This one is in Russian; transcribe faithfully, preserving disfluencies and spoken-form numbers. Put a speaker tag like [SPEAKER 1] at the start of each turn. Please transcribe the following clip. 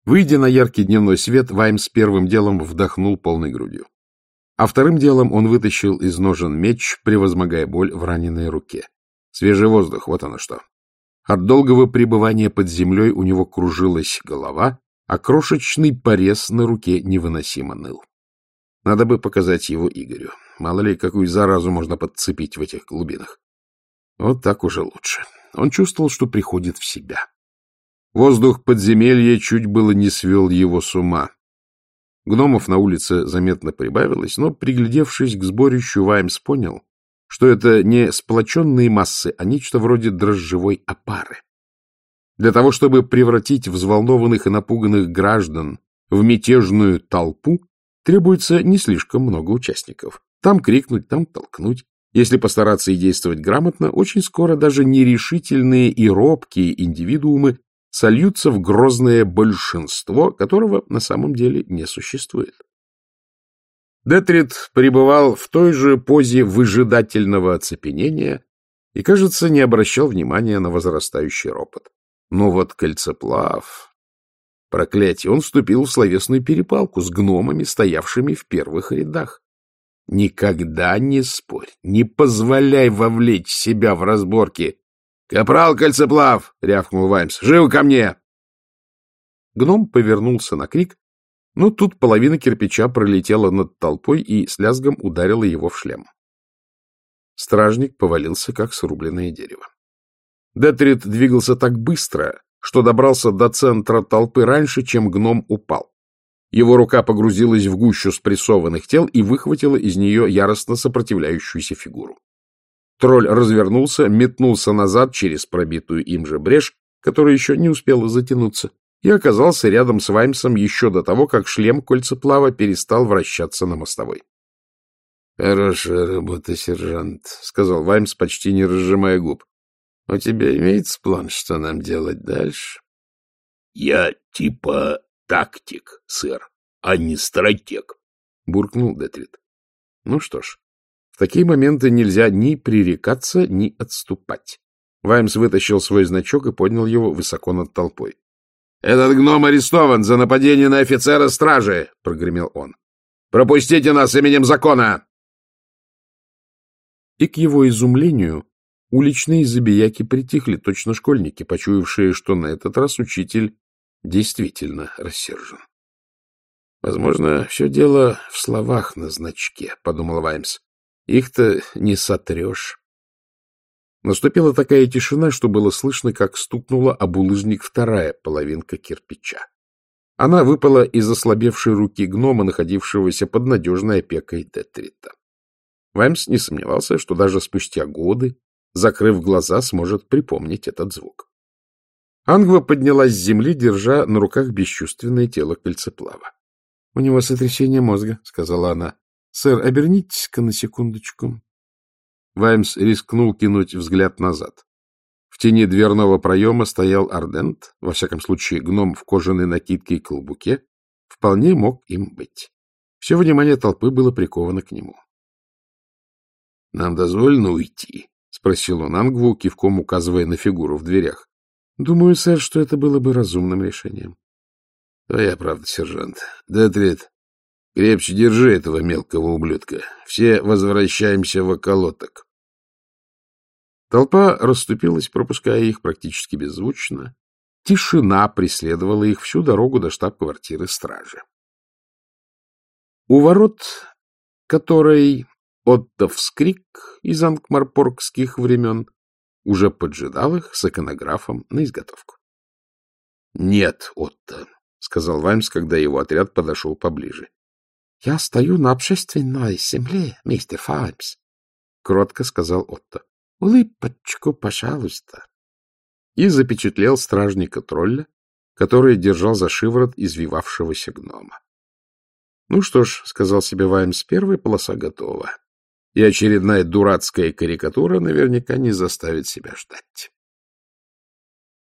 [SPEAKER 1] Выйдя на яркий дневной свет, Ваймс первым делом вдохнул полной грудью. А вторым делом он вытащил из ножен меч, превозмогая боль в раненой руке. Свежий воздух, вот оно что. От долгого пребывания под землей у него кружилась голова, а крошечный порез на руке невыносимо ныл. Надо бы показать его Игорю. Мало ли, какую заразу можно подцепить в этих глубинах. Вот так уже лучше. Он чувствовал, что приходит в себя. Воздух подземелья чуть было не свел его с ума. Гномов на улице заметно прибавилось, но, приглядевшись к сборищу, Ваймс понял, что это не сплоченные массы, а нечто вроде дрожжевой опары. Для того, чтобы превратить взволнованных и напуганных граждан в мятежную толпу, требуется не слишком много участников. Там крикнуть, там толкнуть. Если постараться и действовать грамотно, очень скоро даже нерешительные и робкие индивидуумы сольются в грозное большинство, которого на самом деле не существует. Детрит пребывал в той же позе выжидательного оцепенения и, кажется, не обращал внимания на возрастающий ропот. Но вот Кольцеплав... Проклятие, он вступил в словесную перепалку с гномами, стоявшими в первых рядах. Никогда не спорь, не позволяй вовлечь себя в разборки. — Капрал Кольцеплав! — рявкнул Ваймс. — Живо ко мне! Гном повернулся на крик, но тут половина кирпича пролетела над толпой и с лязгом ударила его в шлем. Стражник повалился, как срубленное дерево. Детрит двигался так быстро, что добрался до центра толпы раньше, чем гном упал. Его рука погрузилась в гущу спрессованных тел и выхватила из нее яростно сопротивляющуюся фигуру. Тролль развернулся, метнулся назад через пробитую им же брешь, которая еще не успела затянуться, и оказался рядом с Ваймсом еще до того, как шлем Кольцеплава перестал вращаться на мостовой. — Хорошая работа, сержант, — сказал Ваймс, почти не разжимая губ. — У тебя имеется план, что нам делать дальше? — Я типа тактик, сэр, а не стратег, — буркнул Детрит. Ну что ж, в такие моменты нельзя ни пререкаться, ни отступать. Ваймс вытащил свой значок и поднял его высоко над толпой. — Этот гном арестован за нападение на офицера стражи, — прогремел он. — Пропустите нас именем закона! И к его изумлению уличные забияки притихли, точно школьники, почуявшие, что на этот раз учитель действительно рассержен. — Возможно, все дело в словах на значке, — подумал Ваймс. — Их-то не сотрешь. Наступила такая тишина, что было слышно, как стукнула об булыжник вторая половинка кирпича. Она выпала из ослабевшей руки гнома, находившегося под надежной опекой Детрита. Ваймс не сомневался, что даже спустя годы, закрыв глаза, сможет припомнить этот звук. Ангва поднялась с земли, держа на руках бесчувственное тело Кольцеплава. — У него сотрясение мозга, — сказала она. — Сэр, обернитесь-ка на секундочку. Ваймс рискнул кинуть взгляд назад. В тени дверного проема стоял Ардент, во всяком случае гном в кожаной накидке и колбуке, вполне мог им быть. Все внимание толпы было приковано к нему. — Нам дозволено уйти? — спросил он Ангву, кивком указывая на фигуру в дверях. — Думаю, сэр, что это было бы разумным решением. — Твоя правда, сержант. Детрит, крепче держи этого мелкого ублюдка. Все возвращаемся в околоток. Толпа расступилась, пропуская их практически беззвучно. Тишина преследовала их всю дорогу до штаб-квартиры стражи. У ворот, которой Отто вскрик из анкмарпоргских времен, уже поджидал их с иконографом на изготовку. — Нет, Отто, — сказал Ваймс, когда его отряд подошел поближе. — Я стою на общественной земле, мистер Ваймс, — кротко сказал Отто. — Улыбочку, пожалуйста. И запечатлел стражника-тролля, который держал за шиворот извивавшегося гнома. — Ну что ж, — сказал себе Ваймс, — первая полоса готова. И очередная дурацкая карикатура наверняка не заставит себя ждать.